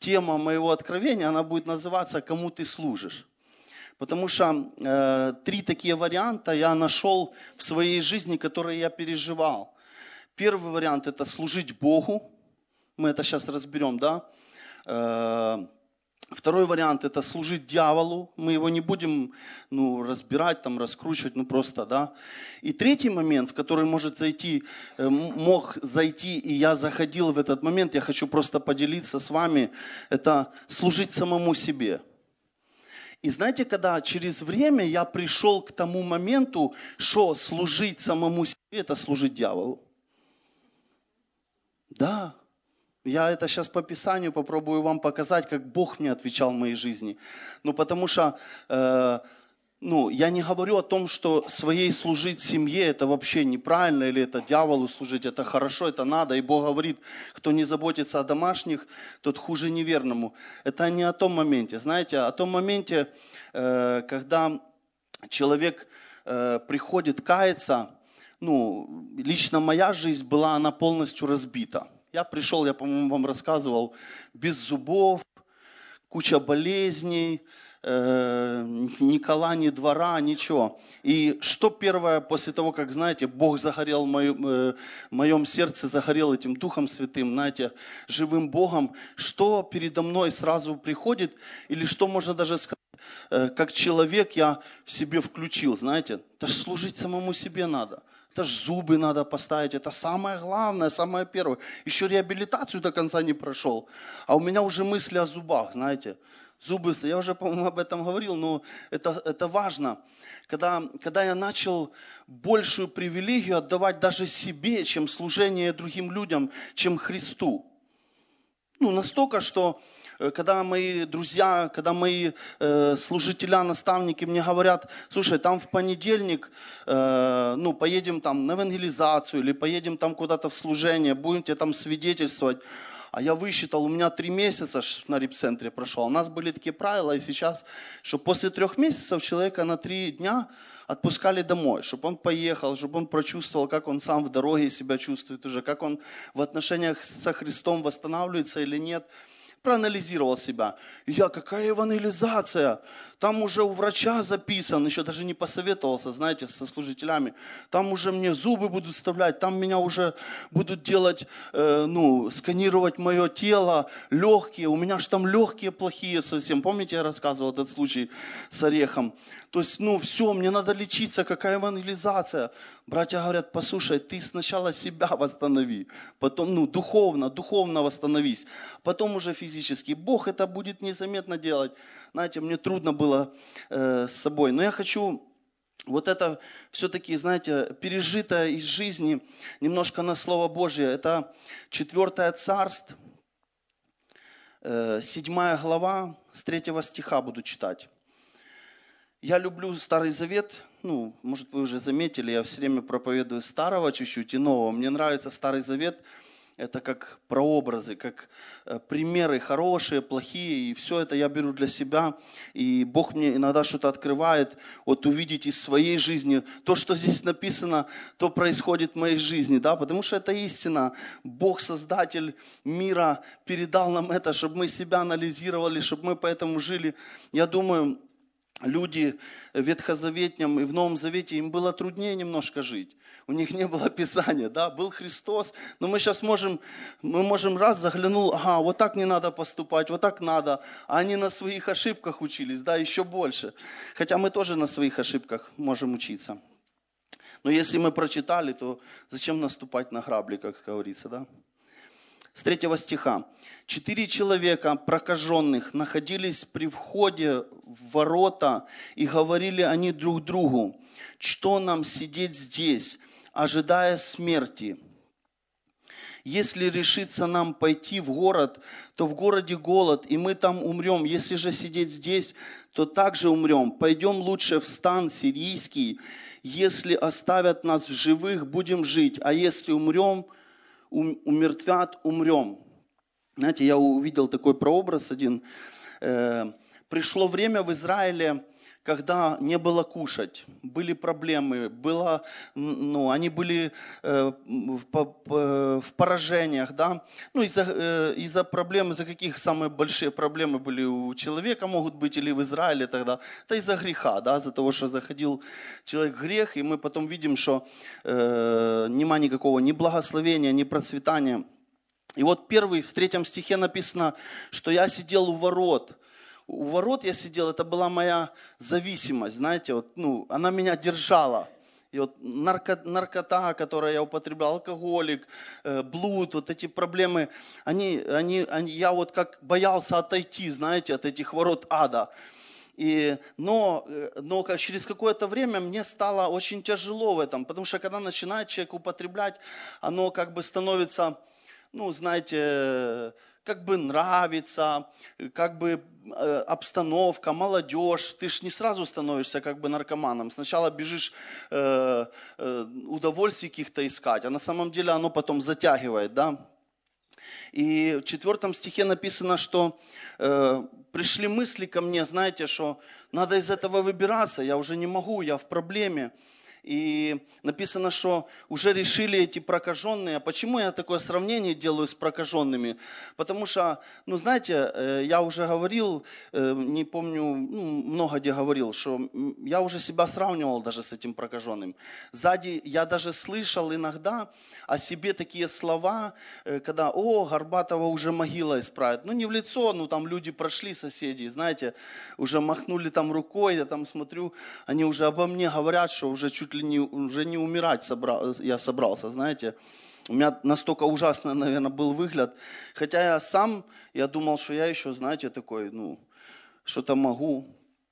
тема моего откровения, она будет называться «Кому ты служишь?». Потому что 3 такие варианта я нашел в своей жизни, которые я переживал. Первый вариант – это служить Богу. Мы это сейчас разберем, да. Второй вариант – это служить дьяволу. Мы его не будем разбирать, раскручивать, просто, да. И третий момент, в который мог зайти, и я заходил в этот момент, я хочу просто поделиться с вами, это служить самому себе. И знаете, когда через время я пришел к тому моменту, что служить самому себе – это служить дьяволу. Да, я это сейчас по Писанию попробую вам показать, как Бог мне отвечал в моей жизни. Потому что я не говорю о том, что своей служить семье – это вообще неправильно, или это дьяволу служить, это хорошо, это надо. И Бог говорит, кто не заботится о домашних, тот хуже неверному. Это не о том моменте, знаете, о том моменте, когда человек приходит каяться, лично моя жизнь была, она полностью разбита. Я пришел, я, по-моему, вам рассказывал, без зубов, куча болезней, ни кола, ни двора, ничего. И что первое, после того, как, знаете, Бог загорел в моем сердце, загорел этим Духом Святым, знаете, живым Богом, что передо мной сразу приходит, или что можно даже сказать, как человек я в себе включил, знаете, это же служить самому себе надо. Это же зубы надо поставить, это самое главное, самое первое. Еще реабилитацию до конца не прошел, а у меня уже мысли о зубах, знаете. Зубы, я уже, по-моему, об этом говорил, но это важно. Когда я начал большую привилегию отдавать даже себе, чем служение другим людям, чем Христу. Настолько, что когда мои друзья, когда мои служителя, наставники мне говорят, слушай, там в понедельник, поедем там на евангелизацию или поедем там куда-то в служение, будете там свидетельствовать. А я высчитал, у меня 3 месяца на репцентре прошел. У нас были такие правила, и сейчас, что после 3 месяцев человека на 3 дня отпускали домой, чтобы он поехал, чтобы он прочувствовал, как он сам в дороге себя чувствует уже, как он в отношениях со Христом восстанавливается или нет. Проанализировал себя. И я, какая евангелизация? Там уже у врача записан, еще даже не посоветовался, знаете, со служителями. Там уже мне зубы будут вставлять, там меня уже будут делать, сканировать мое тело, легкие. У меня же там легкие плохие совсем. Помните, я рассказывал этот случай с орехом? То есть, все, мне надо лечиться, какая евангелизация? Братья говорят, послушай, ты сначала себя восстанови, потом, духовно восстановись, потом уже физически. Бог это будет незаметно делать. Знаете, мне трудно было с собой. Но я хочу вот это все-таки, знаете, пережитое из жизни немножко на Слово Божье. Это 4 Царств, 7 глава, с 3 стиха буду читать. Я люблю Старый Завет, может, вы уже заметили, я все время проповедую Старого чуть-чуть и Нового. Мне нравится Старый Завет, это как прообразы, как примеры хорошие, плохие, и все это я беру для себя. И Бог мне иногда что-то открывает, увидеть из своей жизни. То, что здесь написано, то происходит в моей жизни, да, потому что это истина. Бог, Создатель мира, передал нам это, чтобы мы себя анализировали, чтобы мы поэтому жили. Я думаю, люди в Ветхозаветнем и в Новом Завете, им было труднее немножко жить. У них не было Писания, да, был Христос, но мы сейчас можем раз заглянул, вот так не надо поступать, вот так надо, а они на своих ошибках учились, да, еще больше. Хотя мы тоже на своих ошибках можем учиться. Но если мы прочитали, то зачем наступать на грабли, как говорится, да? С 3 стиха. 4 человека, прокаженных, находились при входе в ворота, и говорили они друг другу, что нам сидеть здесь, ожидая смерти? Если решится нам пойти в город, то в городе голод, и мы там умрем. Если же сидеть здесь, то также умрем. Пойдем лучше в стан сирийский. Если оставят нас в живых, будем жить, а если умертвят, умрем. Я увидел такой прообраз один. Пришло время в Израиле, когда не было кушать, были проблемы, они были в поражениях, да, из-за проблем, из-за каких самые большие проблемы были у человека могут быть или в Израиле тогда, это из-за греха, да, из-за того, что заходил человек в грех, и мы потом видим, что нема никакого ни благословения, ни процветания. И вот в 3 стихе написано, что я сидел у ворот. У ворот я сидел, это была моя зависимость, знаете, она меня держала. И вот наркота, которую я употреблял, алкоголик, блуд, вот эти проблемы, я вот как боялся отойти, знаете, от этих ворот ада. Но через какое-то время мне стало очень тяжело в этом, потому что когда начинает человек употреблять, оно как бы становится, знаете, как бы нравится, как бы обстановка, молодежь. Ты ж не сразу становишься как бы наркоманом. Сначала бежишь удовольствий каких-то искать, а на самом деле оно потом затягивает, да. И в 4 стихе написано, что пришли мысли ко мне, знаете, что надо из этого выбираться, я уже не могу, я в проблеме. И написано, что уже решили эти прокаженные. А почему я такое сравнение делаю с прокаженными? Потому что, знаете, я уже говорил, не помню, много где говорил, что я уже себя сравнивал даже с этим прокаженным. Сзади я даже слышал иногда о себе такие слова, когда, Горбатова уже могила исправит. Не в лицо, там люди прошли, соседи, знаете, уже махнули там рукой, я там смотрю, они уже обо мне говорят, что уже чуть ли уже не умирать я собрался, знаете. У меня настолько ужасно, наверное, был выгляд. Хотя я думал, что я еще, знаете, такой, что-то могу.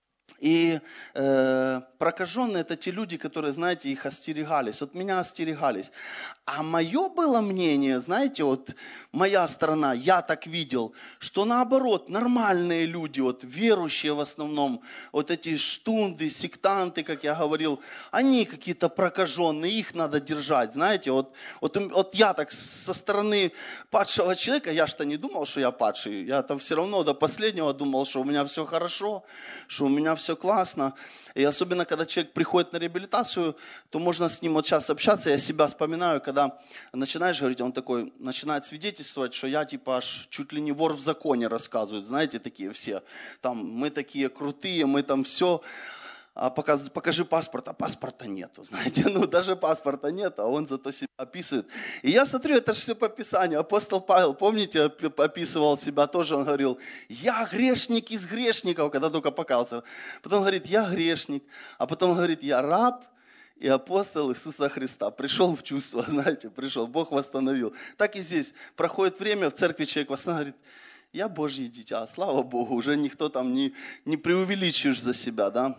И прокаженные – это те люди, которые, знаете, их остерегались. Вот меня остерегались. А мое было мнение, знаете, вот моя сторона, я так видел, что наоборот, нормальные люди, вот верующие в основном, вот эти штунды, сектанты, как я говорил, они какие-то прокаженные, их надо держать, знаете. Вот я так со стороны падшего человека, я что не думал, что я падший, я там все равно до последнего думал, что у меня все хорошо, что у меня все классно. И особенно, когда человек приходит на реабилитацию, то можно с ним вот сейчас общаться. Я себя вспоминаю, когда начинаешь говорить, он такой начинает свидетельствовать, что я типа аж чуть ли не вор в законе рассказывает. Знаете, такие все. Там мы такие крутые, мы там все. А покажи паспорт, а паспорта нету, знаете, даже паспорта нет, а он зато себя описывает. И я смотрю, это же все по Писанию. Апостол Павел, помните, описывал себя тоже, он говорил, я грешник из грешников, когда только покаялся. Потом говорит, я грешник, а потом говорит, я раб и апостол Иисуса Христа. Пришел в чувство, знаете, пришел, Бог восстановил. Так и здесь, проходит время, в церкви человек восстановит, говорит, я Божье дитя, слава Богу, уже никто там не преувеличишь за себя, да.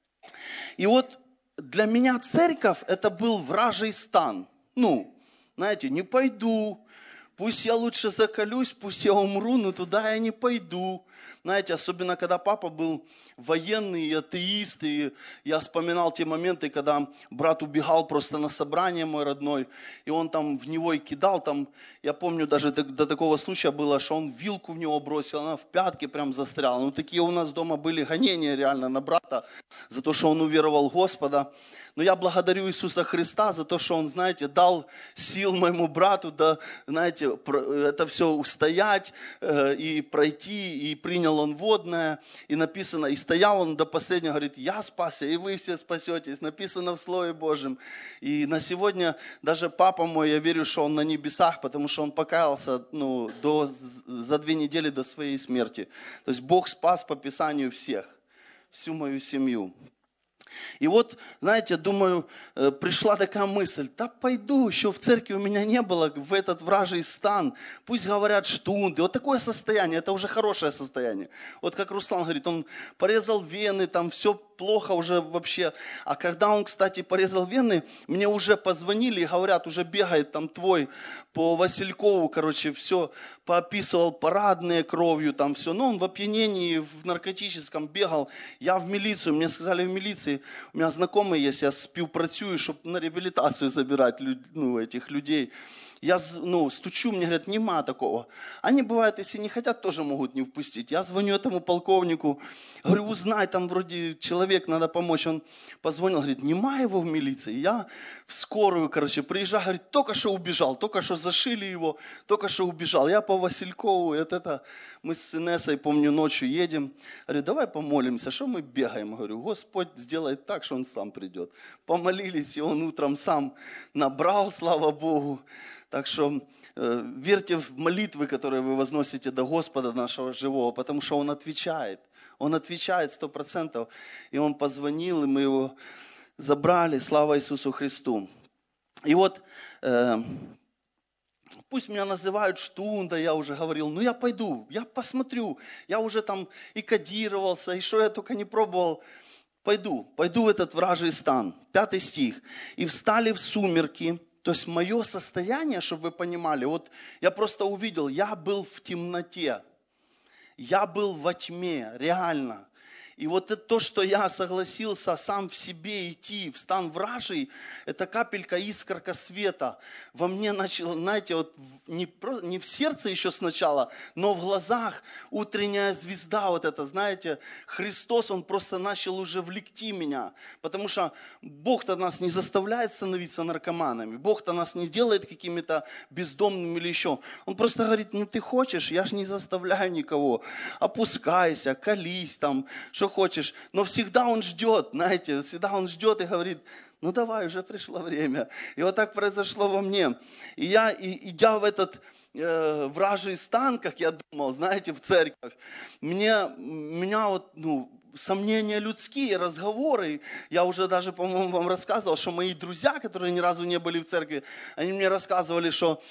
И вот для меня церковь это был вражий стан. Знаете, не пойду, пусть я лучше закалюсь, пусть я умру, но туда я не пойду. Знаете, особенно когда папа был военный и атеист, и я вспоминал те моменты, когда брат убегал просто на собрание мой родной, и он там в него и кидал, там, я помню, даже до такого случая было, что он вилку в него бросил, она в пятки прям застряла. Такие у нас дома были гонения реально на брата, за то, что он уверовал в Господа. Но я благодарю Иисуса Христа за то, что Он, знаете, дал сил моему брату, да, знаете, это все устоять и пройти, и принял он водное, и написано, и стоял он до последнего, говорит, я спасся, и вы все спасетесь, написано в Слове Божьем. И на сегодня даже папа мой, я верю, что он на небесах, потому что он покаялся за 2 недели до своей смерти. То есть Бог спас по Писанию всех, всю мою семью. И вот, знаете, думаю, пришла такая мысль, да пойду, еще в церкви у меня не было, в этот вражий стан, пусть говорят штунды, вот такое состояние, это уже хорошее состояние. Вот как Руслан говорит, он порезал вены, там все плохо уже вообще. А когда он, кстати, порезал вены, мне уже позвонили и говорят, уже бегает там твой по Василькову, короче, все поописывал, парадные кровью, там все. Но он в опьянении, в наркотическом бегал. Я в милицию, мне сказали в милиции, у меня знакомые есть, я співпрацюю, чтобы на реабилитацию забирать этих людей. Я стучу, мне говорят, нема такого. Они, бывает, если не хотят, тоже могут не впустить. Я звоню этому полковнику, говорю, узнай, там вроде человек, надо помочь. Он позвонил, говорит, нема его в милиции. Я в скорую, приезжаю, говорит, только что убежал, только что зашили его, только что убежал. Я по Василькову, мы с Инессой, помню, ночью едем. Говорю, давай помолимся, что мы бегаем? Говорю, Господь сделает так, что он сам придет. Помолились, и он утром сам набрал, слава Богу. Так что верьте в молитвы, которые вы возносите до Господа нашего живого, потому что Он отвечает. Он отвечает 100%. И Он позвонил, и мы его забрали. Слава Иисусу Христу. И вот пусть меня называют штунда, я уже говорил, я пойду, я посмотрю. Я уже там и кодировался, и что я только не пробовал. Пойду в этот вражий стан. 5 стих. «И встали в сумерки». То есть мое состояние, чтобы вы понимали, вот я просто увидел, я был в темноте, я был во тьме, реально. И вот это то, что я согласился сам в себе идти в стан вражий, это капелька, искорка света. Во мне начало, знаете, вот не в сердце еще сначала, но в глазах утренняя звезда вот эта, знаете, Христос, Он просто начал уже влекти меня. Потому что Бог-то нас не заставляет становиться наркоманами, Бог-то нас не делает какими-то бездомными или еще. Он просто говорит, ты хочешь, я ж не заставляю никого. Опускайся, колись там, что хочешь, но всегда Он ждет, знаете, всегда Он ждет и говорит, давай, уже пришло время. И вот так произошло во мне. И я, идя в этот вражий стан, как я думал, знаете, в церковь, меня вот, сомнения людские, разговоры. Я уже даже, по-моему, вам рассказывал, что мои друзья, которые ни разу не были в церкви, они мне рассказывали, что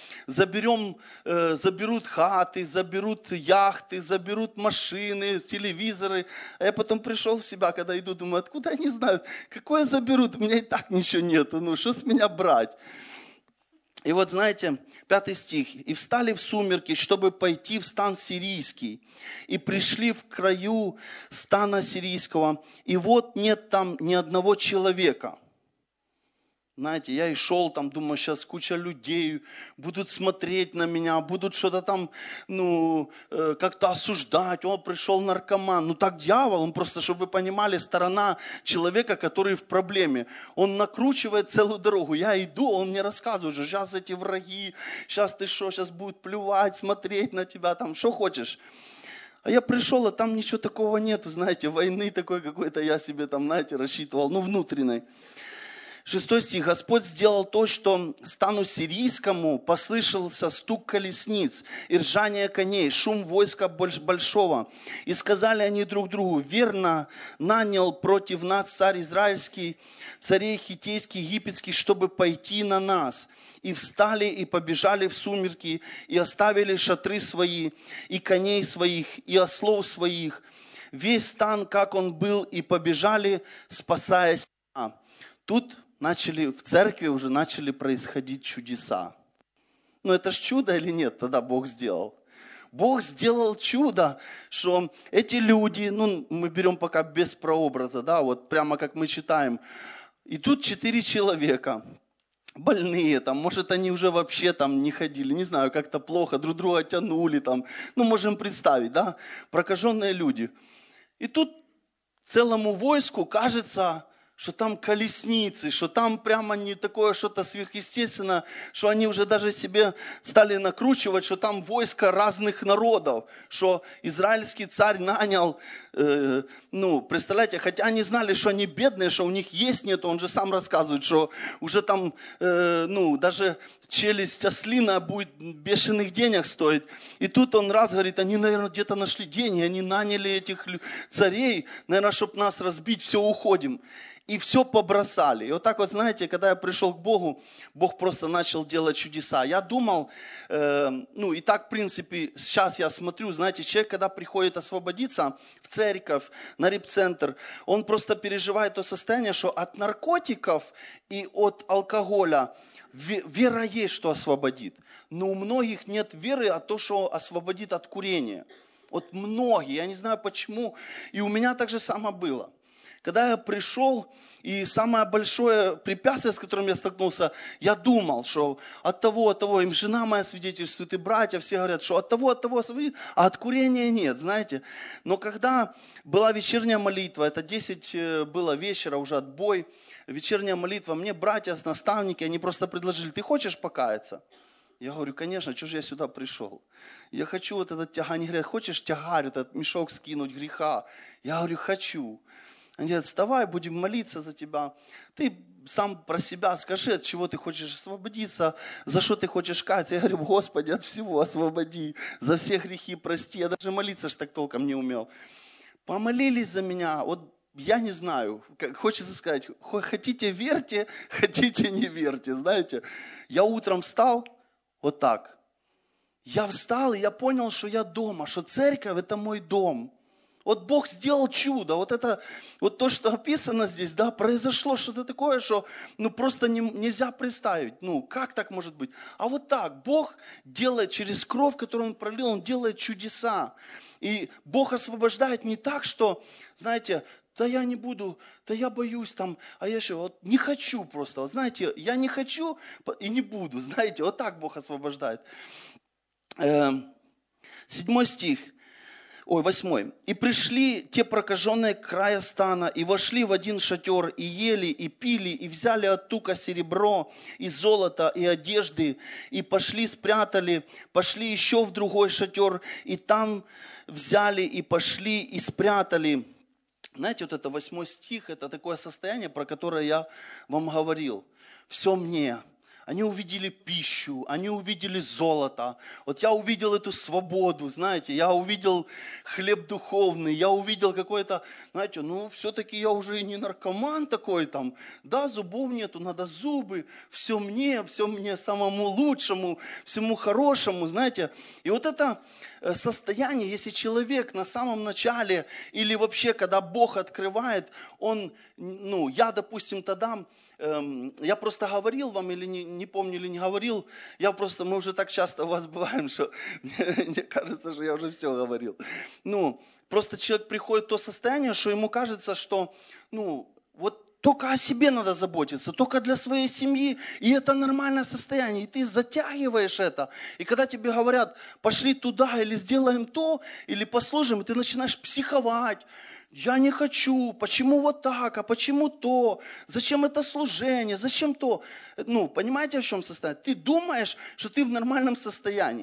заберут хаты, заберут яхты, заберут машины, телевизоры. А я потом пришел в себя, когда иду, думаю, откуда они знают, какое заберут, у меня и так ничего нету, что с меня брать? И вот знаете, 5 стих. «И встали в сумерки, чтобы пойти в стан сирийский, и пришли в краю стана сирийского, и вот нет там ни одного человека». Знаете, я и шел там, думаю, сейчас куча людей будут смотреть на меня, будут что-то там, как-то осуждать. О, пришел наркоман. Так дьявол, он просто, чтобы вы понимали, сторона человека, который в проблеме. Он накручивает целую дорогу. Я иду, он мне рассказывает, что сейчас эти враги, сейчас ты что, сейчас будут плевать, смотреть на тебя, там, что хочешь. А я пришел, а там ничего такого нету, знаете, войны такой какой-то я себе там, знаете, рассчитывал, внутренней. 6 стих. «Господь сделал то, что стану сирийскому послышался стук колесниц и ржание коней, шум войска большого. И сказали они друг другу, верно нанял против нас царь израильский, царей хиттейских, египетских, чтобы пойти на нас. И встали и побежали в сумерки, и оставили шатры свои, и коней своих, и ослов своих. Весь стан, как он был, и побежали, спасая себя». Тут в церкви уже начали происходить чудеса. Это ж чудо или нет, тогда Бог сделал? Бог сделал чудо, что эти люди, мы берем пока без прообраза, вот прямо как мы читаем, и тут 4 человека, больные, может они уже вообще не ходили, не знаю, как-то плохо, друг друга тянули, можем представить, прокаженные люди. И тут целому войску кажется, что там колесницы, что там прямо не такое что-то сверхъестественное, что они уже даже себе стали накручивать, что там войско разных народов, что израильский царь нанял, представляете, хотя они знали, что они бедные, что у них есть нет, он же сам рассказывает, что уже там, даже челюсть ослиная будет бешеных денег стоить. И тут он говорит, они, наверное, где-то нашли деньги, они наняли этих царей, наверное, чтобы нас разбить, все, уходим. И все побросали. И вот так вот, знаете, когда я пришел к Богу, Бог просто начал делать чудеса. Я думал, и так, в принципе, сейчас я смотрю, знаете, человек, когда приходит освободиться в церковь, на репцентр, он просто переживает то состояние, что от наркотиков и от алкоголя вера есть, что освободит. Но у многих нет веры, а то, что освободит от курения. Вот многие, я не знаю почему. И у меня так же само было. Когда я пришел, и самое большое препятствие, с которым я столкнулся, я думал, что от того, им жена моя свидетельствует, и братья все говорят, что от того, а от курения нет, знаете. Но когда была вечерняя молитва, это 10 было вечера, уже отбой, вечерняя молитва, мне братья, наставники, они просто предложили, ты хочешь покаяться? Я говорю, конечно, что же я сюда пришел? Я хочу вот этот тягар, они говорят, хочешь тягар, этот мешок скинуть греха? Я говорю, хочу. Они говорят, вставай, будем молиться за тебя. Ты сам про себя скажи, от чего ты хочешь освободиться, за что ты хочешь каяться. Я говорю, Господи, от всего освободи, за все грехи прости. Я даже молиться ж так толком не умел. Помолились за меня, вот я не знаю, хочется сказать, хотите верьте, хотите не верьте, знаете. Я утром встал, вот так. Я встал, и я понял, что я дома, что церковь – это мой дом. Вот Бог сделал чудо, вот это, вот то, что описано здесь, да, произошло что-то такое, что, просто нельзя представить, как так может быть? А вот так, Бог делает через кровь, которую Он пролил, Он делает чудеса. И Бог освобождает не так, что, знаете, да я не буду, да я боюсь там, а я еще вот не хочу просто, вот знаете, я не хочу и не буду, знаете, вот так Бог освобождает. 7 стих. 8. «И пришли те прокаженные к краю стана, и вошли в один шатер, и ели, и пили, и взяли от тука серебро, и золото, и одежды, и пошли спрятали, пошли еще в другой шатер, и там взяли, и пошли, и спрятали». Знаете, вот это 8 стих, это такое состояние, про которое я вам говорил. Все мне. Они увидели пищу, они увидели золото. Вот я увидел эту свободу, знаете, я увидел хлеб духовный, я увидел какой-то, знаете, все-таки я уже и не наркоман такой там. Да, зубов нету, надо зубы, все мне самому лучшему, всему хорошему, знаете. И вот это состояние, если человек на самом начале или вообще, когда Бог открывает, он, я, допустим, тогда... Я просто говорил вам, или не помню, или не говорил, мы уже так часто у вас бываем, что мне кажется, что я уже все говорил. Просто человек приходит в то состояние, что ему кажется, что, вот только о себе надо заботиться, только для своей семьи, и это нормальное состояние, и ты затягиваешь это. И когда тебе говорят, пошли туда, или сделаем то, или послужим, и ты начинаешь психовать. Я не хочу, почему вот так, а почему то, зачем это служение, зачем то. Понимаете, в чем состояние? Ты думаешь, что ты в нормальном состоянии.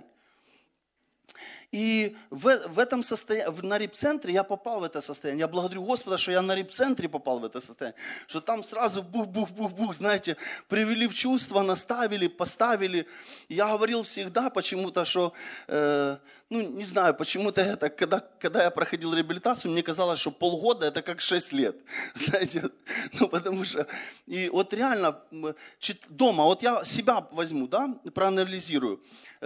И в этом состоянии, на репцентре я попал в это состояние. Я благодарю Господа, что я на репцентре попал в это состояние. Что там сразу бух-бух-бух-бух, знаете, привели в чувство, наставили, поставили. Я говорил всегда почему-то, что, не знаю, почему-то это, когда я проходил реабилитацию, мне казалось, что полгода это как 6 лет. Знаете, потому что, и вот реально, дома, вот я себя возьму, да, проанализирую,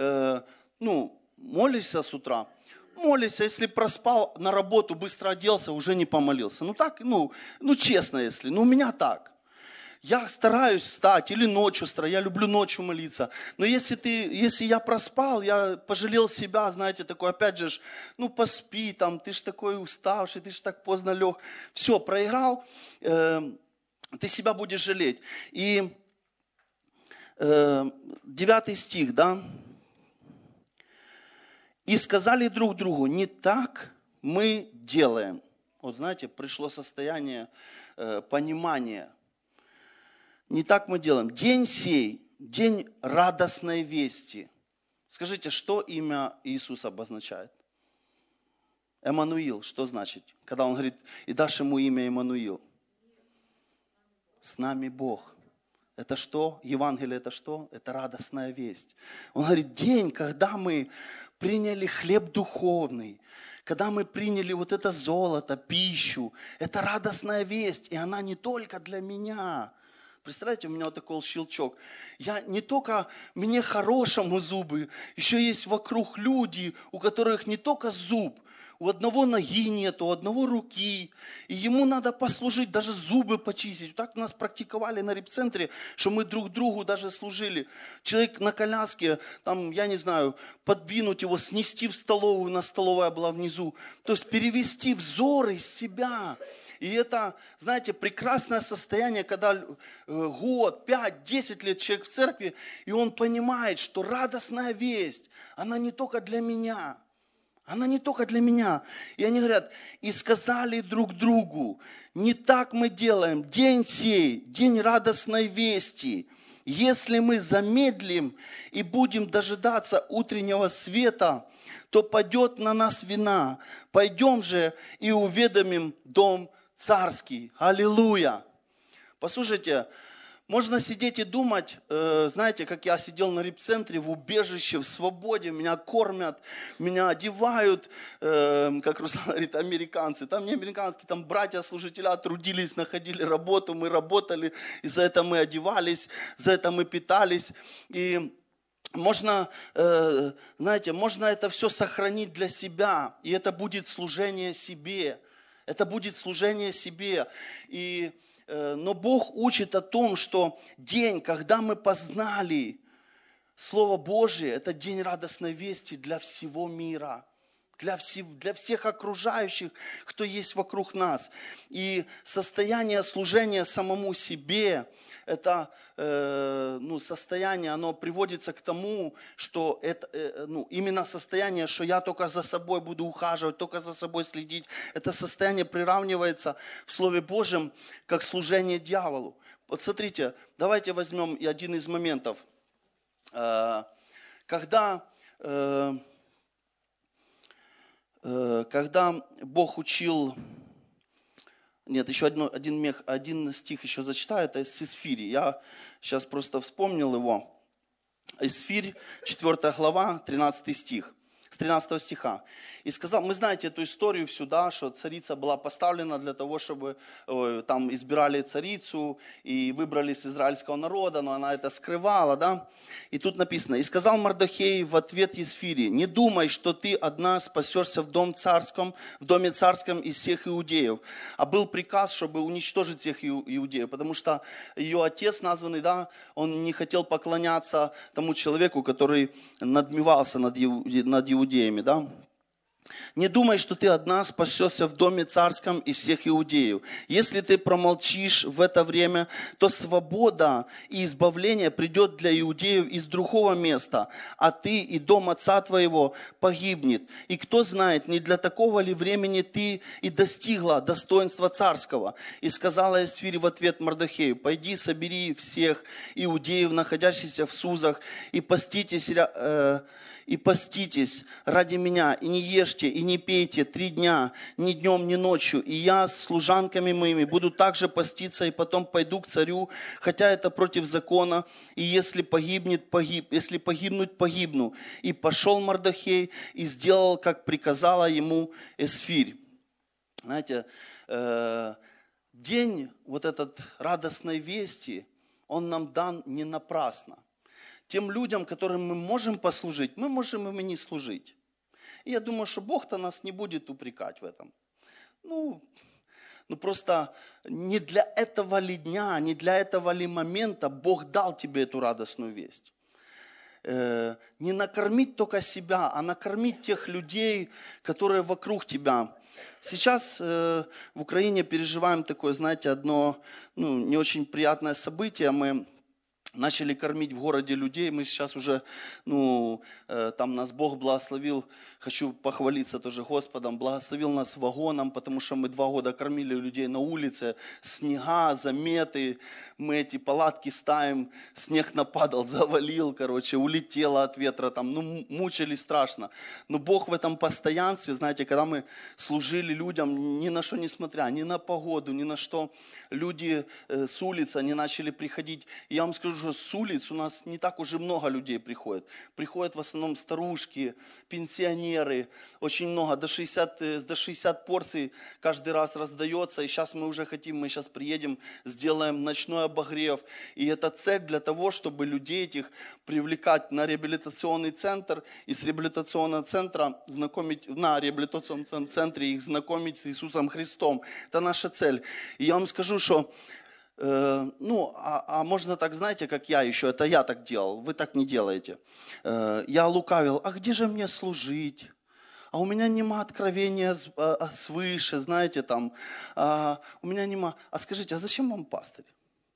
молишься с утра, молишься, если проспал на работу, быстро оделся, уже не помолился. Честно, если, у меня так. Я стараюсь встать или ночью я люблю ночью молиться. Но если я проспал, я пожалел себя, знаете, такой, опять же, поспи там, ты ж такой уставший, ты ж так поздно лег. Все, проиграл, ты себя будешь жалеть. И 9 стих, да. «И сказали друг другу, не так мы делаем». Вот знаете, пришло состояние понимания. Не так мы делаем. День сей, день радостной вести. Скажите, что имя Иисуса обозначает? Эммануил, что значит? Когда он говорит, и дашь ему имя Эммануил. С нами Бог. Это что? Евангелие это что? Это радостная весть. Он говорит, день, когда мы приняли хлеб духовный, когда мы приняли вот это золото, пищу, это радостная весть, и она не только для меня. Представляете, у меня вот такой щелчок. Я не только мне хорошему зубы, еще есть вокруг люди, у которых не только зуб, у одного ноги нет, у одного руки, и ему надо послужить, даже зубы почистить. Так нас практиковали на репцентре, что мы друг другу даже служили. Человек на коляске, там, я не знаю, подвинуть его, снести в столовую, у нас столовая была внизу. То есть перевести взор из себя. И это, знаете, прекрасное состояние, когда год, 5, 10 лет человек в церкви, и он понимает, что радостная весть, она не только для меня. Она не только для меня. И они говорят, и сказали друг другу, не так мы делаем, день сей, день радостной вести. Если мы замедлим и будем дожидаться утреннего света, то падет на нас вина. Пойдем же и уведомим дом царский. Аллилуйя. Послушайте, можно сидеть и думать, знаете, как я сидел на репцентре в убежище, в свободе, меня кормят, меня одевают, как Руслан говорит, американцы. Там не американские, там братья-служителя трудились, находили работу, мы работали, и за это мы одевались, за это мы питались. И можно, знаете, можно это все сохранить для себя, и это будет служение себе. Это будет служение себе. Но Бог учит о том, что день, когда мы познали Слово Божие, это день радостной вести для всего мира, для всех окружающих, кто есть вокруг нас. И состояние служения самому себе, это состояние, оно приводится к тому, что это, именно состояние, что я только за собой буду ухаживать, только за собой следить, это состояние приравнивается в Слове Божьем как служение дьяволу. Вот смотрите, давайте возьмем и один из моментов. Когда Бог учил... Нет, еще один стих еще зачитаю, это из Исфири. Я сейчас просто вспомнил его. Исфирь, 4 глава, 13 стих. С 13 стиха. И сказал, мы знаете эту историю всю, да, что царица была поставлена для того, чтобы там избирали царицу и выбрали из израильского народа, но она это скрывала, да. И тут написано, и сказал Мардохей в ответ Исфири, не думай, что ты одна спасешься в доме царском из всех иудеев. А был приказ, чтобы уничтожить всех иудеев, потому что ее отец названный, да, он не хотел поклоняться тому человеку, который надмевался над иудеями, да. Не думай, что ты одна спасешься в доме царском из всех иудеев. Если ты промолчишь в это время, то свобода и избавление придет для иудеев из другого места, а ты и дом отца твоего погибнет. И кто знает, не для такого ли времени ты и достигла достоинства царского. И сказала Эсфирь в ответ Мардохею, пойди, собери всех иудеев, находящихся в Сузах, и поститесь ради меня, и не ешьте, и не пейте 3 дня, ни днем, ни ночью. И я с служанками моими буду также поститься, и потом пойду к царю, хотя это против закона, и если погибнуть, погибну. И пошел Мардохей, и сделал, как приказала ему Эсфирь. Знаете, день вот этот радостной вести, он нам дан не напрасно. Тем людям, которым мы можем послужить, мы можем им и не служить. И я думаю, что Бог-то нас не будет упрекать в этом. Просто не для этого ли дня, не для этого ли момента Бог дал тебе эту радостную весть. Не накормить только себя, а накормить тех людей, которые вокруг тебя. Сейчас в Украине переживаем такое, знаете, одно не очень приятное событие. Мы начали кормить в городе людей, мы сейчас уже, там нас Бог благословил, хочу похвалиться тоже Господом, благословил нас вагоном, потому что мы 2 года кормили людей на улице, снега, заметы, мы эти палатки ставим, снег нападал, завалил, улетело от ветра, мучились страшно. Но Бог в этом постоянстве, знаете, когда мы служили людям, ни на что не смотря, ни на погоду, ни на что, люди с улицы, они начали приходить, и я вам скажу, уже с улиц, у нас не так уже много людей приходит. Приходят в основном старушки, пенсионеры, очень много, до 60 порций каждый раз раздается. И сейчас мы уже хотим, мы сейчас приедем, сделаем ночной обогрев. И это цель для того, чтобы людей этих привлекать на реабилитационный центр, и с реабилитационного центра знакомить, на реабилитационном центре их знакомить с Иисусом Христом. Это наша цель. И я вам скажу, что можно так, знаете, как я еще, это я так делал, вы так не делаете. Я лукавил, а где же мне служить? А у меня нема откровения свыше, знаете, там, у меня нема. А скажите, а зачем вам пастырь?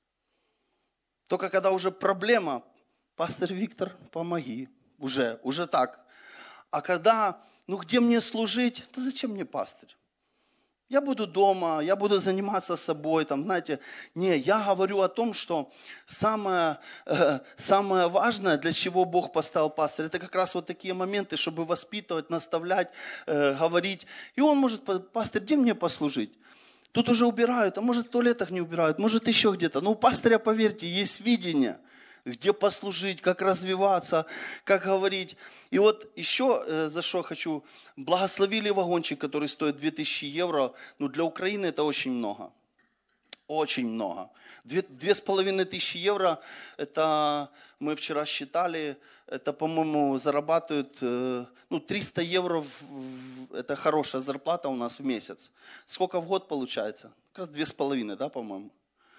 Только когда уже проблема, пастырь Виктор, помоги, уже так. А когда, где мне служить, то зачем мне пастырь? Я буду дома, я буду заниматься собой, там, знаете. Не, я говорю о том, что самое важное, для чего Бог поставил пастыря, это как раз вот такие моменты, чтобы воспитывать, наставлять, говорить. И он может, пастырь, где мне послужить? Тут уже убирают, а может в туалетах не убирают, может еще где-то. Но у пастыря, поверьте, есть видение, где послужить, как развиваться, как говорить. И вот еще за что хочу, благословили вагончик, который стоит 2000 евро. Для Украины это очень много. Очень много. 2500 евро, это мы вчера считали, это, по-моему, зарабатывают, 300 евро, это хорошая зарплата у нас в месяц. Сколько в год получается? Как раз 2,5, да, по-моему?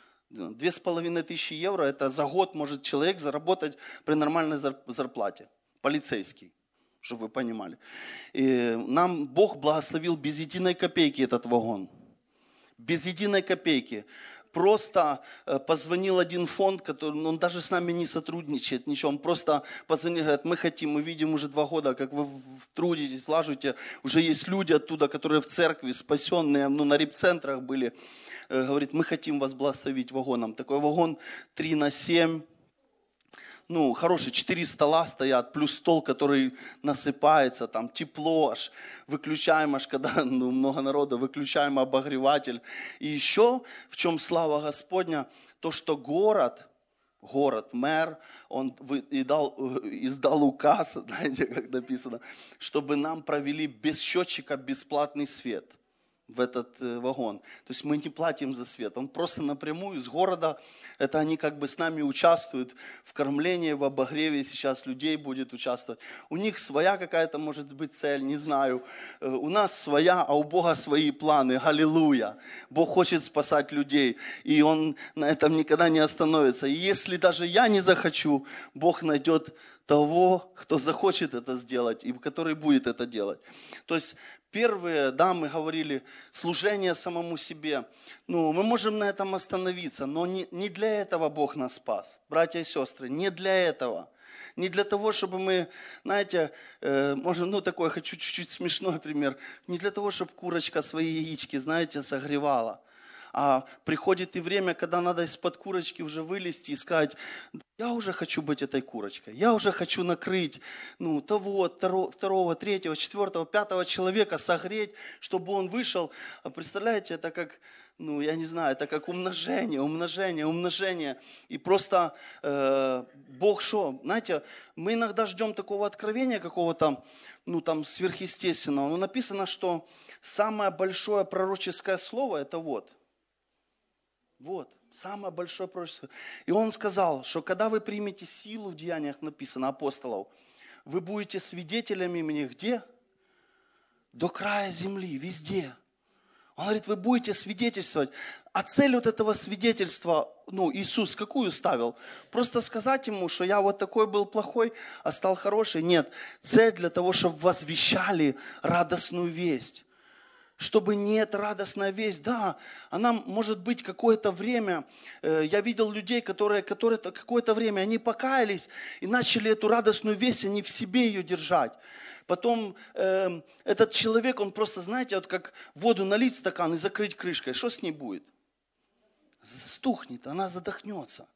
2500 евро, это за год может человек заработать при нормальной зарплате. Полицейский, чтобы вы понимали. И нам Бог благословил без единой копейки этот вагон. Без единой копейки. Просто позвонил один фонд, который, он даже с нами не сотрудничает, ничего. Он просто позвонил, говорит, мы хотим, мы видим уже 2 года, как вы трудитесь, влажите. Уже есть люди оттуда, которые в церкви, спасенные, на репцентрах были. Говорит, мы хотим вас благословить вагоном. Такой вагон 3/7. Хороший, 4 стола стоят, плюс стол, который насыпается, там тепло аж, выключаем аж, когда много народа, выключаем обогреватель. И еще, в чем слава Господня, то, что город, мэр, он издал указ, знаете, как написано, чтобы нам провели без счетчика бесплатный свет в этот вагон. То есть мы не платим за свет. Он просто напрямую из города, это они как бы с нами участвуют в кормлении, в обогреве, сейчас людей будет участвовать. У них своя какая-то может быть цель, не знаю. У нас своя, а у Бога свои планы. Аллилуйя. Бог хочет спасать людей, и Он на этом никогда не остановится. И если даже я не захочу, Бог найдет того, кто захочет это сделать и который будет это делать. То есть первые, мы говорили, служение самому себе. Мы можем на этом остановиться, но не для этого Бог нас спас, братья и сестры, не для этого. Не для того, чтобы мы, знаете, такой, хочу чуть-чуть смешной пример, не для того, чтобы курочка свои яички, знаете, согревала. А приходит и время, когда надо из-под курочки уже вылезти и сказать, я уже хочу быть этой курочкой, я уже хочу накрыть того, 2, 3, 4, 5 человека, согреть, чтобы он вышел. А представляете, это как, я не знаю, это как умножение. И просто Бог что, знаете, мы иногда ждем такого откровения какого-то, сверхъестественного. Но написано, что самое большое пророческое слово это вот, самое большое пророчество. И он сказал, что когда вы примете силу, в Деяниях написано, апостолов, вы будете свидетелями мне где? До края земли, везде. Он говорит, вы будете свидетельствовать. А цель вот этого свидетельства, Иисус какую ставил? Просто сказать ему, что я вот такой был плохой, а стал хороший? Нет. Цель для того, чтобы возвещали радостную весть. Чтобы не эта радостная весть, она может быть какое-то время, я видел людей, которые какое-то время, они покаялись и начали эту радостную весть, они в себе ее держать. Потом этот человек, он просто, знаете, вот как воду налить в стакан и закрыть крышкой, что с ней будет? Стухнет, она задохнется.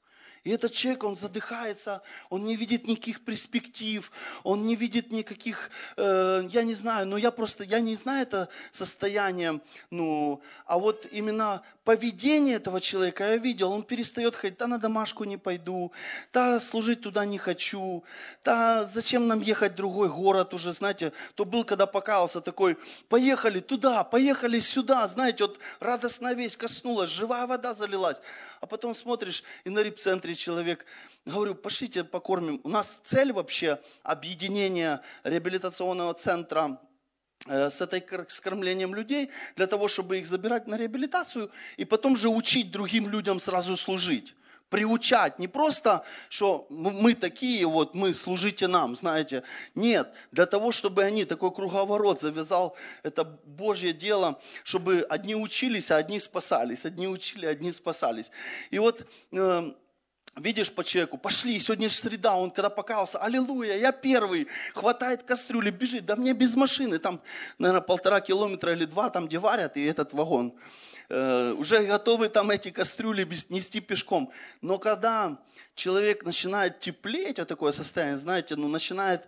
И этот человек, он задыхается, он не видит никаких перспектив, он не видит никаких, я не знаю, я не знаю это состояние, а вот именно поведение этого человека я видел, он перестает ходить, да на домашку не пойду, да служить туда не хочу, да зачем нам ехать в другой город уже, знаете, то был, когда покаялся такой, поехали туда, поехали сюда, знаете, вот радостная весть коснулась, живая вода залилась, а потом смотришь, и на репцентре человек, говорю, пошлите покормим. У нас цель вообще объединения реабилитационного центра с кормлением людей, для того, чтобы их забирать на реабилитацию и потом же учить другим людям сразу служить. Приучать, не просто, что мы такие, вот мы, служите нам, знаете. Нет, для того, чтобы они, такой круговорот завязал, это Божье дело, чтобы одни учились, а одни спасались, одни учили, одни спасались. И вот видишь по человеку, пошли, сегодня же среда, он когда покаялся, аллилуйя, я первый, хватает кастрюли, бежит, да мне без машины, там, наверное, 1,5 километра или 2, там, где варят, и этот вагон. Уже готовы там эти кастрюли нести пешком. Но когда человек начинает теплеть, вот такое состояние, знаете, начинает,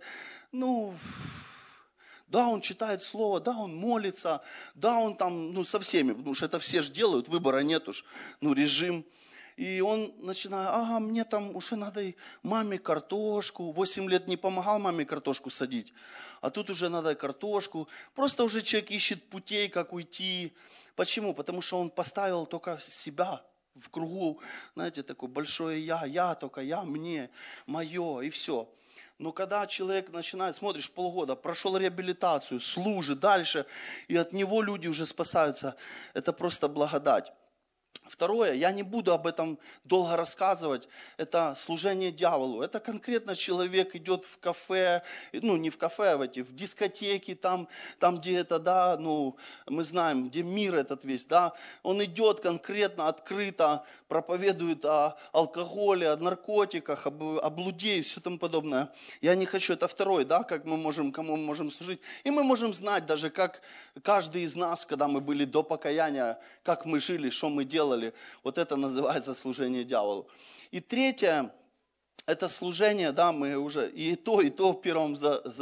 да, он читает слово, да, он молится, да, он там, со всеми, потому что это все же делают, выбора нет уж, режим. И он начинает, мне там уже надо и маме картошку, 8 лет не помогал маме картошку садить, а тут уже надо и картошку. Просто уже человек ищет путей, как уйти. Почему? Потому что он поставил только себя в кругу, знаете, такое большое только я, мне, мое, и все. Но когда человек начинает, смотришь, полгода, прошел реабилитацию, служит дальше, и от него люди уже спасаются, это просто благодать. Второе, я не буду об этом долго рассказывать, это служение дьяволу. Это конкретно человек идет в кафе, не в кафе, а в дискотеки, там где это, да, мы знаем, где мир этот весь, да. Он идет конкретно, открыто, проповедует о алкоголе, о наркотиках, о блуде и все тому подобное. Я не хочу, это второе, да, кому мы можем служить. И мы можем знать даже, как каждый из нас, когда мы были до покаяния, как мы жили, что мы делали. Вот это называется служение дьяволу. И третье, это служение, да, мы уже и то в первом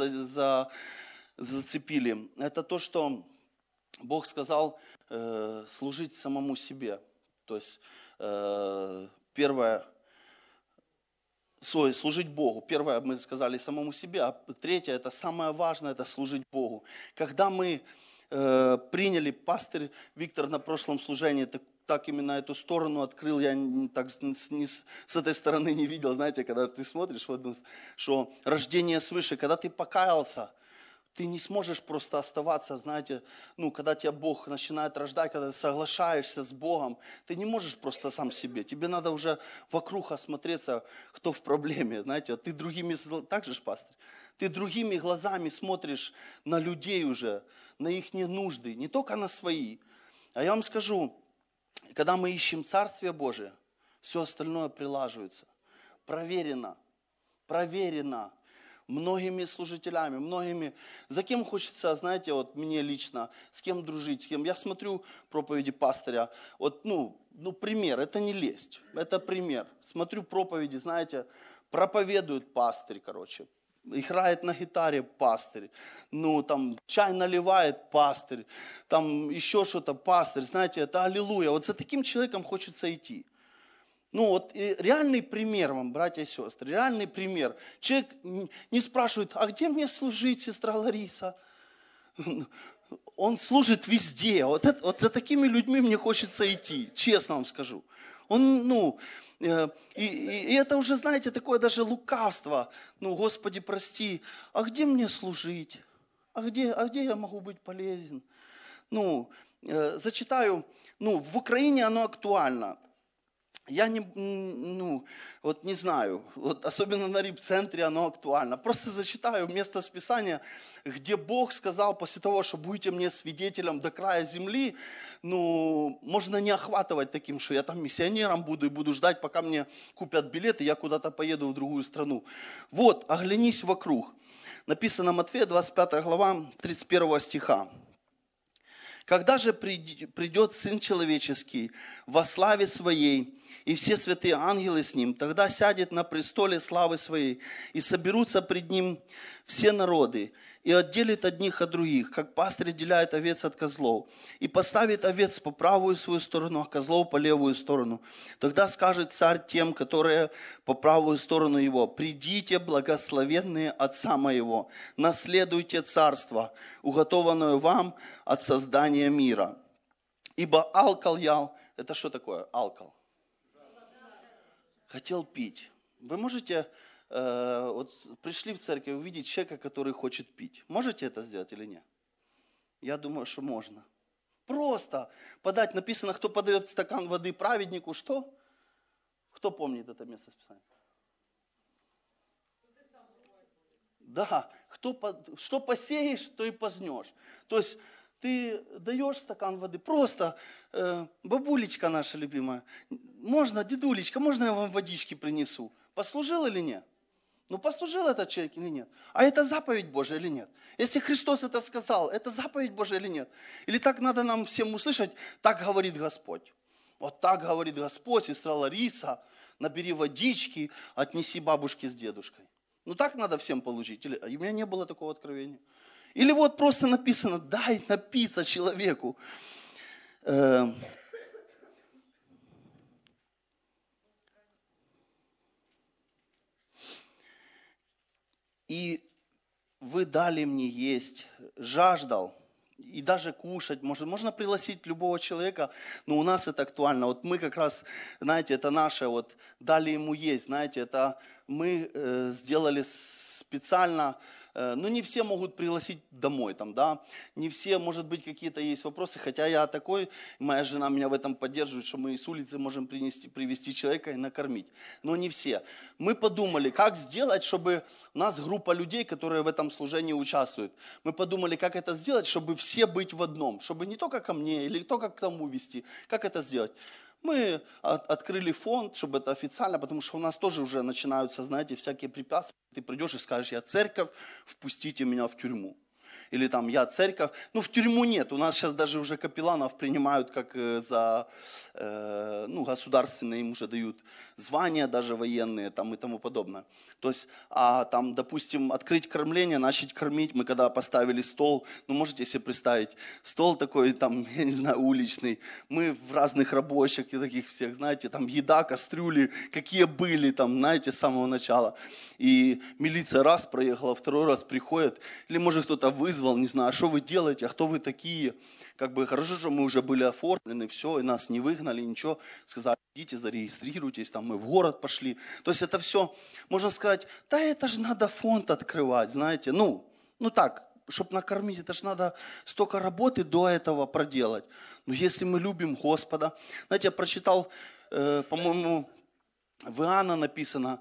зацепили. Это то, что Бог сказал служить самому себе. То есть служить Богу. Первое, мы сказали самому себе, а третье, это самое важное, это служить Богу. Когда мы приняли, пастырь Виктор на прошлом служении так именно эту сторону открыл, я так с этой стороны не видел, знаете, когда ты смотришь, что рождение свыше, когда ты покаялся, ты не сможешь просто оставаться, знаете, когда тебя Бог начинает рождать, когда ты соглашаешься с Богом, ты не можешь просто сам себе, тебе надо уже вокруг осмотреться, кто в проблеме, знаете, ты так же, пастырь, ты другими глазами смотришь на людей уже, на их нужды, не только на свои. А я вам скажу, когда мы ищем Царствие Божие, все остальное прилаживается. Проверено многими служителями, многими. За кем хочется, знаете, вот мне лично, с кем дружить, с кем. Я смотрю проповеди пастыря, вот, пример, это не лесть, это пример. Смотрю проповеди, знаете, проповедует пастырь, играет на гитаре пастырь, там чай наливает пастырь, там еще что-то пастырь, знаете, это аллилуйя. Вот за таким человеком хочется идти. И реальный пример вам, братья и сестры, реальный пример. Человек не спрашивает, а где мне служить, сестра Лариса? Он служит везде. Вот за такими людьми мне хочется идти, честно вам скажу. И это уже, знаете, такое даже лукавство. Господи, прости, а где мне служить? А где я могу быть полезен? Зачитаю, в Украине оно актуально. Я не знаю, особенно на репцентре оно актуально. Просто зачитаю место с Писания, где Бог сказал после того, что будете мне свидетелем до края земли, можно не охватывать таким, что я там миссионером буду и буду ждать, пока мне купят билеты, я куда-то поеду в другую страну. Вот, оглянись вокруг. Написано Матфея, 25 глава, 31 стиха. Когда же придет Сын Человеческий во славе Своей, и все святые ангелы с Ним, тогда сядет на престоле славы Своей, и соберутся пред Ним все народы, и отделит одних от других, как пастырь отделяет овец от козлов, и поставит овец по правую свою сторону, а козлов по левую сторону. Тогда скажет царь тем, которые по правую сторону его: придите, благословенные Отца моего, наследуйте царство, уготованное вам от создания мира. Ибо алкал я». Это что такое алкал? Хотел пить. Вы можете, вот пришли в церковь, увидеть человека, который хочет пить. Можете это сделать или нет? Я думаю, что можно. Просто подать, написано, кто подает стакан воды праведнику, что? Кто помнит это место Писания? Да, что посеешь, то и познешь. То есть ты даешь стакан воды, просто бабулечка наша любимая, можно, дедулечка, можно я вам водички принесу? Послужил или нет? Ну, послужил этот человек или нет? А это заповедь Божия или нет? Если Христос это сказал, это заповедь Божия или нет? Или так надо нам всем услышать, так говорит Господь. Вот так говорит Господь, сестра Лариса, набери водички, отнеси бабушке с дедушкой. Ну, так надо всем получить. Или, у меня не было такого откровения. Или вот просто написано, дай напиться человеку. И вы дали мне есть, жаждал, и даже кушать. Можно пригласить любого человека, но у нас это актуально. Вот мы как раз, знаете, это наше, вот дали ему есть, знаете, это мы сделали специально. Ну, не все могут пригласить домой, там, да, не все, может быть, какие-то есть вопросы, хотя я такой, моя жена меня в этом поддерживает, что мы с улицы можем привести человека и накормить, но не все. Мы подумали, как сделать, чтобы у нас группа людей, которые в этом служении участвуют, мы подумали, как это сделать, чтобы все быть в одном, чтобы не только ко мне или только к тому вести, как это сделать. Мы открыли фонд, чтобы это официально, потому что у нас тоже уже начинаются, знаете, всякие препятствия. Ты придешь и скажешь, я церковь, впустите меня в тюрьму. Или там, я церковь. Ну, в тюрьму нет. У нас сейчас даже уже капелланов принимают как за, государственные, им уже дают звания даже военные там и тому подобное. То есть, там, допустим, открыть кормление, начать кормить. Мы когда поставили стол, ну, можете себе представить, стол такой, там, я не знаю, уличный. Мы в разных рабочих и таких всех, знаете, там, еда, кастрюли, какие были там, знаете, с самого начала. И милиция раз проехала, второй раз приходит, или, может, кто-то вызвал, не знаю, а что вы делаете, а кто вы такие? Как бы хорошо, что мы уже были оформлены, все, и нас не выгнали, ничего. Сказали, идите, зарегистрируйтесь, там мы в город пошли. То есть это все, можно сказать, да это же надо фонд открывать, знаете, ну так, чтобы накормить, это же надо столько работы до этого проделать. Но если мы любим Господа, знаете, я прочитал, по-моему, в Иоанна написано,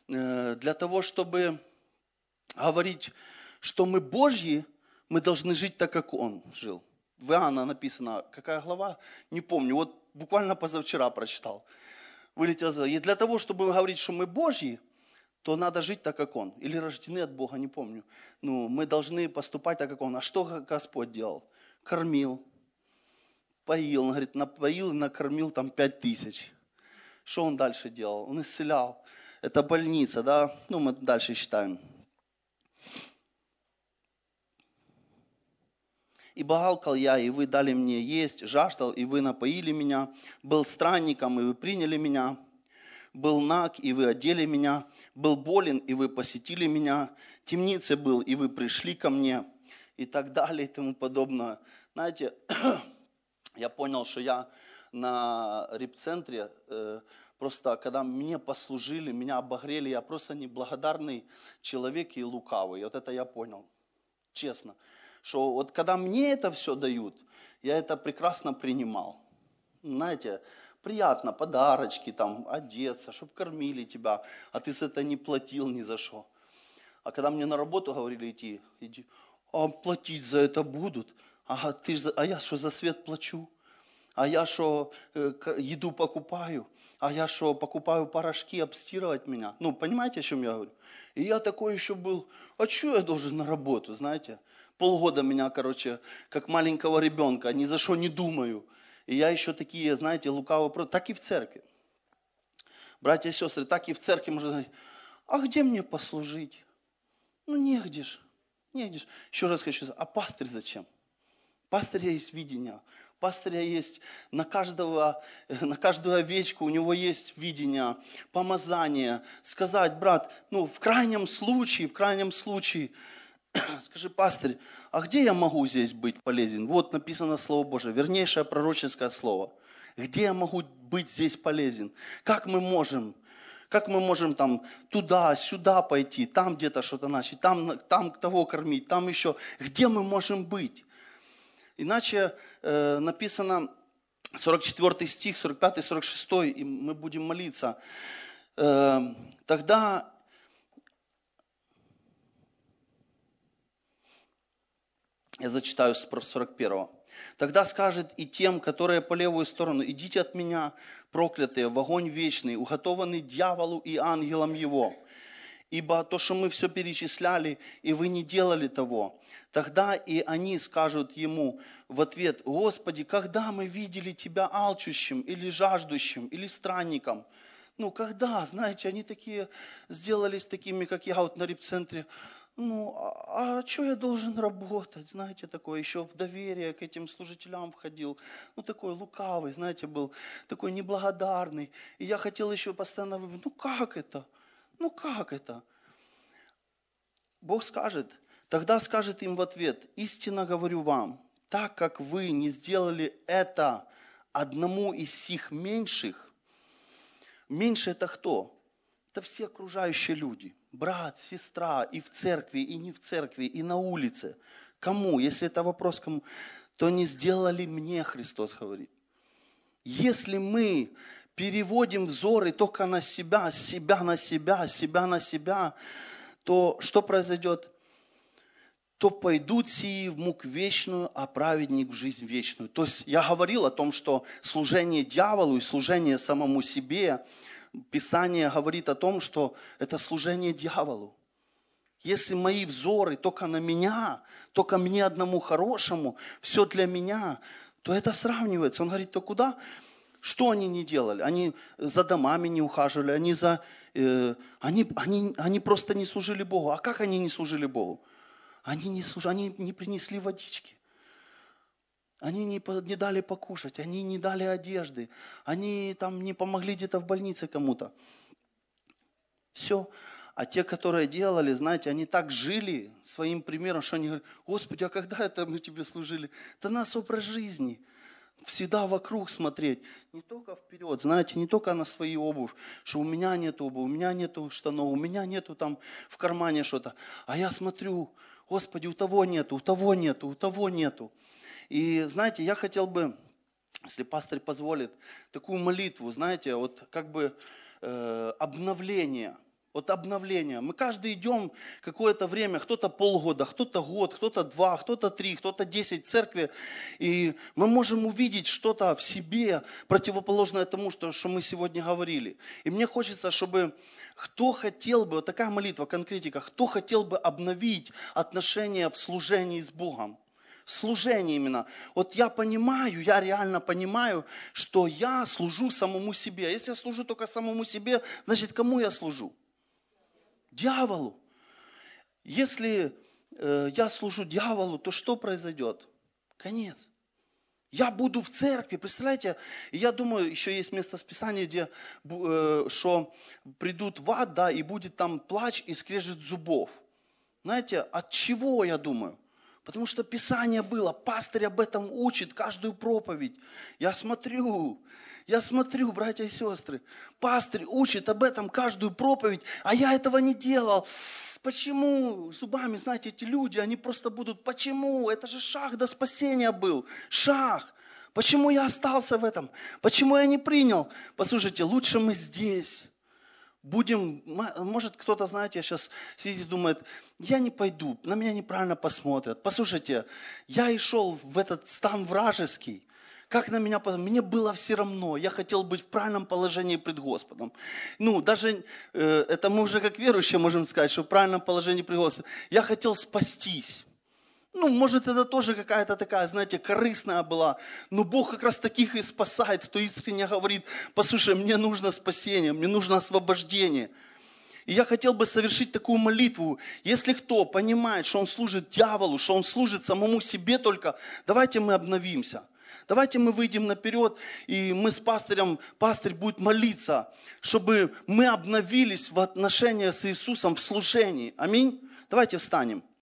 для того, чтобы говорить, что мы Божьи, мы должны жить так, как Он жил. В Иоанна написано, какая глава? Не помню, вот буквально позавчера прочитал. Вылетел. И для того, чтобы говорить, что мы Божьи, то надо жить так, как Он. Или рождены от Бога, не помню. Ну, мы должны поступать так, как Он. А что Господь делал? Кормил, поил. Он говорит, напоил и накормил там 5000. Что Он дальше делал? Он исцелял. Это больница, да? Ну, мы дальше считаем. «Ибо алкал я, и вы дали мне есть, жаждал, и вы напоили меня, был странником, и вы приняли меня, был наг, и вы одели меня, был болен, и вы посетили меня, в темнице был, и вы пришли ко мне», и так далее, и тому подобное. Знаете, я понял, что я на репцентре, просто когда мне послужили, меня обогрели, я просто неблагодарный человек и лукавый. Вот это я понял, честно. Что вот когда мне это все дают, я это прекрасно принимал. Знаете, приятно, подарочки, там, одеться, чтобы кормили тебя, а ты с этого не платил ни за что. А когда мне на работу говорили иди, а платить за это будут? Ага, а я что, за свет плачу? А я что, еду покупаю? А я что, покупаю порошки, обстирывать меня? Ну, понимаете, о чем я говорю? И я такой еще был, а что я должен на работу, знаете? Полгода меня, как маленького ребенка, ни за что не думаю. И я еще такие, знаете, лукавые, так и в церкви. Братья и сестры, так и в церкви можно сказать, а где мне послужить? Ну, негде ж. Еще раз хочу сказать, а пастырь зачем? Пастыря есть видение. Пастыря есть на каждую овечку, у него есть видение, помазание. Сказать, брат, в крайнем случае, скажи, пастырь, а где я могу здесь быть полезен? Вот написано Слово Божие, вернейшее пророческое слово. Где я могу быть здесь полезен? Как мы можем там туда-сюда пойти, там где-то что-то начать, там того кормить, там еще. Где мы можем быть? Иначе написано 44 стих, 45, 46, и мы будем молиться. Тогда я зачитаю с 41. Тогда скажет и тем, которые по левую сторону, идите от меня, проклятые, в огонь вечный, уготованный дьяволу и ангелам его. Ибо то, что мы все перечисляли, и вы не делали того, тогда и они скажут ему в ответ, Господи, когда мы видели Тебя алчущим, или жаждущим, или странником? Когда, знаете, они такие сделались такими, как я вот на репцентре, а что я должен работать, знаете, такое, еще в доверие к этим служителям входил, такой лукавый, знаете, был, такой неблагодарный, и я хотел еще постоянно выбрать, как это? Как это? Бог скажет, тогда скажет им в ответ, истинно говорю вам, так как вы не сделали это одному из сих меньших, меньше это кто? Это все окружающие люди, брат, сестра, и в церкви, и не в церкви, и на улице. Кому? Если это вопрос кому, то не сделали мне, Христос говорит. Если мы переводим взоры только на себя, себя на себя, то что произойдет? То пойдут сии в мук вечную, а праведник в жизнь вечную. То есть я говорил о том, что служение дьяволу и служение самому себе, Писание говорит о том, что это служение дьяволу. Если мои взоры только на меня, только мне одному хорошему, все для меня, то это сравнивается. Он говорит, то куда? Что они не делали? Они за домами не ухаживали, они просто не служили Богу. А как они не служили Богу? Они не принесли водички. Они не дали покушать, они не дали одежды, они там не помогли где-то в больнице кому-то. Все. А те, которые делали, знаете, они так жили своим примером, что они говорят, Господи, а когда это мы Тебе служили? Это наш образ жизни. Всегда вокруг смотреть, не только вперед, знаете, не только на свои обувь, что у меня нет обуви, у меня нету штанов, у меня нету там в кармане что-то. А я смотрю, Господи, у того нету, у того нету, у того нету. И знаете, я хотел бы, если пастырь позволит, такую молитву, знаете, обновление. От обновления. Мы каждый идем какое-то время, кто-то полгода, кто-то год, кто-то 2, кто-то 3, кто-то 10 в церкви. И мы можем увидеть что-то в себе, противоположное тому, что мы сегодня говорили. И мне хочется, чтобы кто хотел бы, вот такая молитва, конкретика, кто хотел бы обновить отношения в служении с Богом. Служение именно. Вот я реально понимаю, что я служу самому себе. Если я служу только самому себе, значит, кому я служу? Дьяволу. Если я служу дьяволу, то что произойдет? Конец. Я буду в церкви, представляете? И я думаю, еще есть место Писания, где что придут в ад, да, и будет там плач и скрежет зубов. Знаете, от чего я думаю? Потому что Писание было, пастырь об этом учит каждую проповедь. Я смотрю, братья и сестры, пастырь учит об этом каждую проповедь, а я этого не делал. Почему? Зубами, знаете, эти люди, они просто будут, почему? Это же шаг до спасения был, шаг. Почему я остался в этом? Почему я не принял? Послушайте, лучше мы здесь. Будем, может кто-то, знаете, сейчас сидит и думает, я не пойду, на меня неправильно посмотрят. Послушайте, я и шел в этот стан вражеский. Как на меня посмотрели? Мне было все равно. Я хотел быть в правильном положении пред Господом. Даже это мы уже как верующие можем сказать, что в правильном положении пред Господом. Я хотел спастись. Ну, может, это тоже какая-то такая, знаете, корыстная была. Но Бог как раз таких и спасает, кто искренне говорит: послушай, мне нужно спасение, мне нужно освобождение. И я хотел бы совершить такую молитву. Если кто понимает, что он служит дьяволу, что он служит самому себе только, давайте мы обновимся. Давайте мы выйдем наперед, и мы с пастырем, пастырь будет молиться, чтобы мы обновились в отношении с Иисусом в служении. Аминь. Давайте встанем.